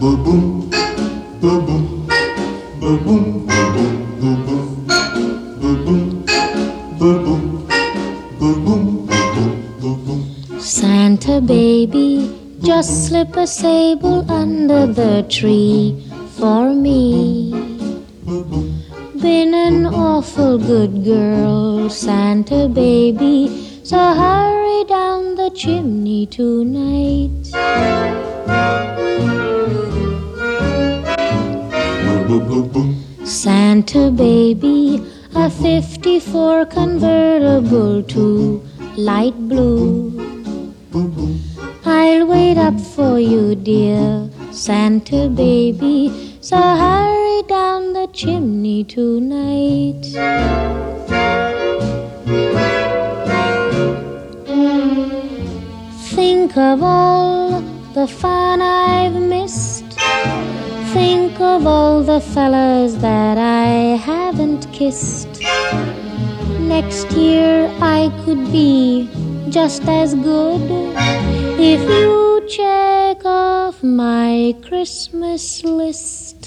boom, boom, boom, boom, boom, boom, boom, boom, boom, boom, boom. Santa baby, just slip a sable under the tree for me. Been an awful good girl, Santa baby, so hurry down the chimney tonight. Santa baby, a 54 convertible to light blue. I'll wait up for you, dear Santa baby, so hurry down the chimney tonight. Think of all the fun I've missed. Think of all the fellas that I haven't kissed. Next year I could be just as good if you check off my Christmas list.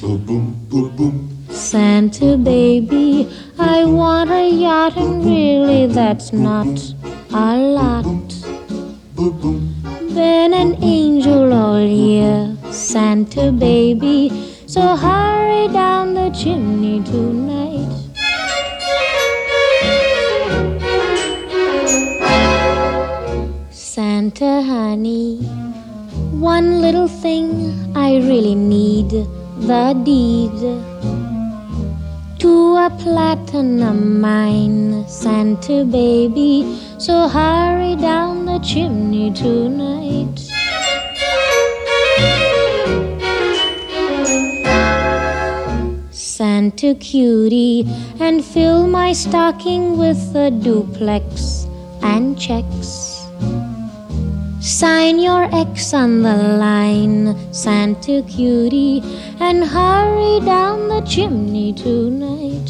Santa baby, I want a yacht, and really that's not a lot. Been an angel all year, Santa baby, so hurry down the chimney tonight. Santa honey, one little thing I really need, the deed to a platinum mine, Santa baby, so hurry down the chimney tonight. Santa cutie, and fill my stocking with a duplex and checks. Sign your X on the line, Santa cutie, and hurry down the chimney tonight.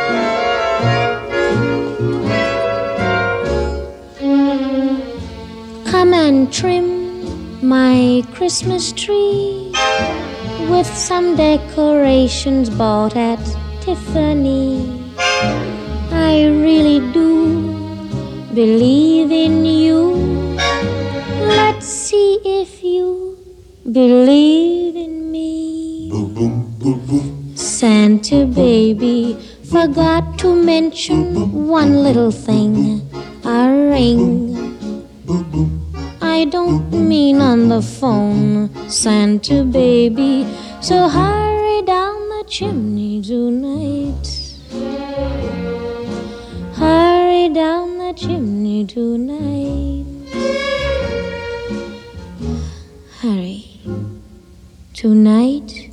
Come and trim my Christmas tree with some decorations bought at Tiffany. I really do believe in you. Let's see if you believe in me. Santa baby, forgot to mention one little thing, a ring. I don't mean on the phone, Santa baby, so hurry down the chimney tonight. Hurry down the chimney tonight. Hurry. Tonight